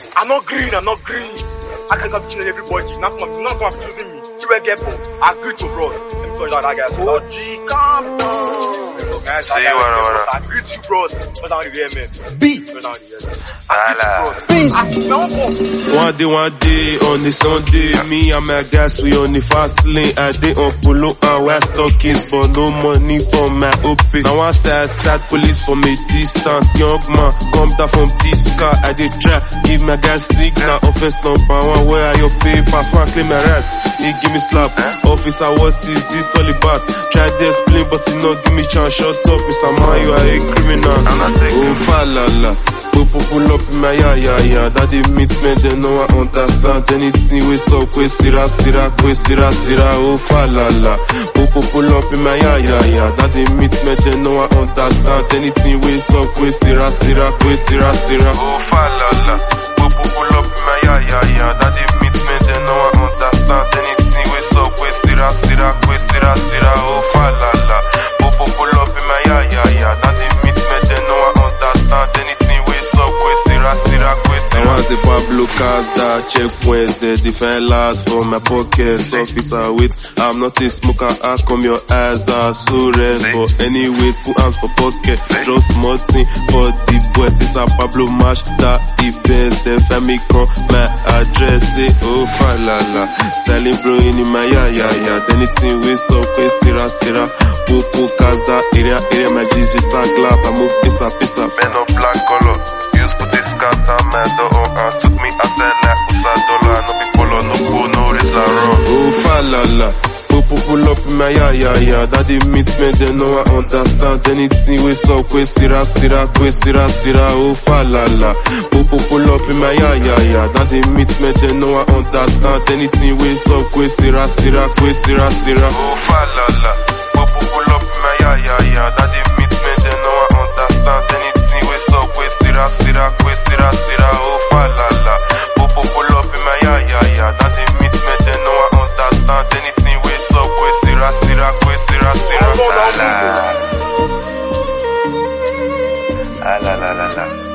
I'm not green. I can come to everybody. Not come choosing me. You will get for. I agree to bro. Let me tell you that guy. OG, calm down. Say what? I agree to bro. But I want to hear me. B. One day on the Sunday, me and my guys we on the fast lane. I dey on polo and wear stockings, but no money for my OP. Now I say I sat police from a distance. Young man come down from this car. I dey try give my guys signal. Offense number 1, where are your papers? Man claim my rights, he give me slap. Officer, what is this all about? Try to explain, but he not give me chance. Shut up, Mr. Man, you are a criminal. Oh, falala. Pull up in my ya. That they meet me, they know I understand. Anything we so kwe sira. Oh falala. Pull up in my ya. That they meet me, they know I understand. Anything we so kwe sira. Oh falala. Pull up in my ya. That they meet me, they know I understand. Anything we so kwe sira. Oh falala. Pull up in my ya. That they meet me, they know I understand. Anything we I was a Pablo Casda, checkpoints, the different laws for my pockets. Officer, wait, I'm not a smoker, how come your eyes are so red? But anyways, put hands for pocket, just small thing for the boys. This a Pablo match, that events, the family come, my address, say, oh, falala. Selling bro in my ya. Anything we so, sira. Popo Casda, area, my G's just a glap, I move piece up, man of black color. Use put this cat on my door, took me as a like $1 no be polo, no pool, no razor wrong. Oh falala, pull up in my ya. That they meet me, they know I understand. Anything we so kwe sira. Oh falala, pull up in my ya. That they meet me, they know I understand. Anything we so kwe sira. Oh falala, pull up in my ya. That they meet me, they know I understand. Anything we so kwe sira. Oh falala, pull up in my ya. That they meet me, they know I understand. Anything we so kwe sira. La.